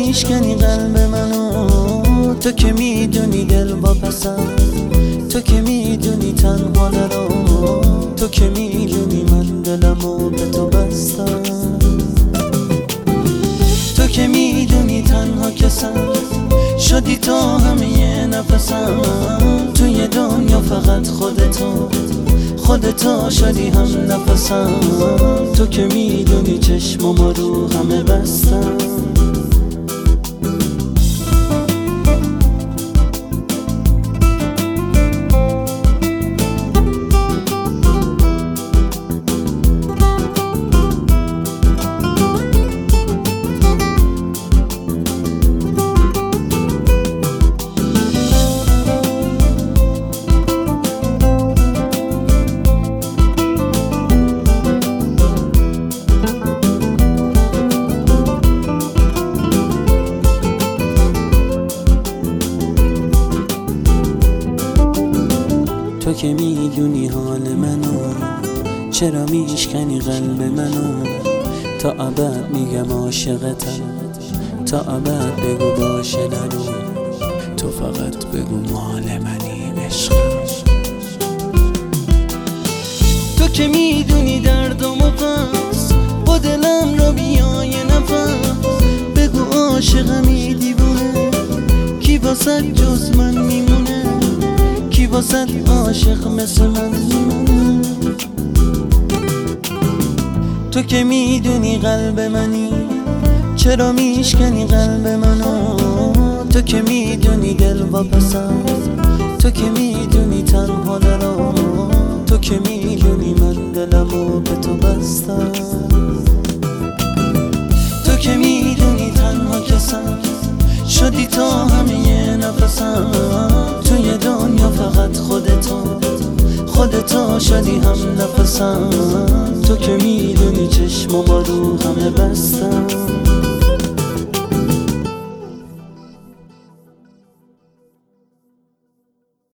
میشکنی قلب منو، تو که میدونی دل واپسم، تو که میدونی تنها نرو، تو که میدونی من دلمو به تو بستم، تو که میدونی تنها کسم شدی تا همه نفسم، توی دنیا فقط خودتا شدی هم نفسم، تو که میدونی چشمم رو همه بستم. تو که میدونی حال منو، چرا میشکنی قلب منو، تا ابد میگم عاشقتم، تا ابد بگو باشه نرو، تو فقط بگو مال منی عشقم. تو که میدونی دردم و پس با دلم رو بیای نفس، بگو عاشقمی دیوونه، کی واسه جز من میمونه، کی واسه عاشق مثل من میمونه. تو که میدونی قلب منی، چرا میشکنی قلب منو، تو که میدونی دل واپسم، تو که میدونی تنها نرو، تو که میدونی من دلمو به تو بستم، تو که میدونی تنها کسم شدی تا همه نفسم، توی دنیا فقط خودتا شدی هم نفسم، تو که میدونی چشمم رو همه بستم.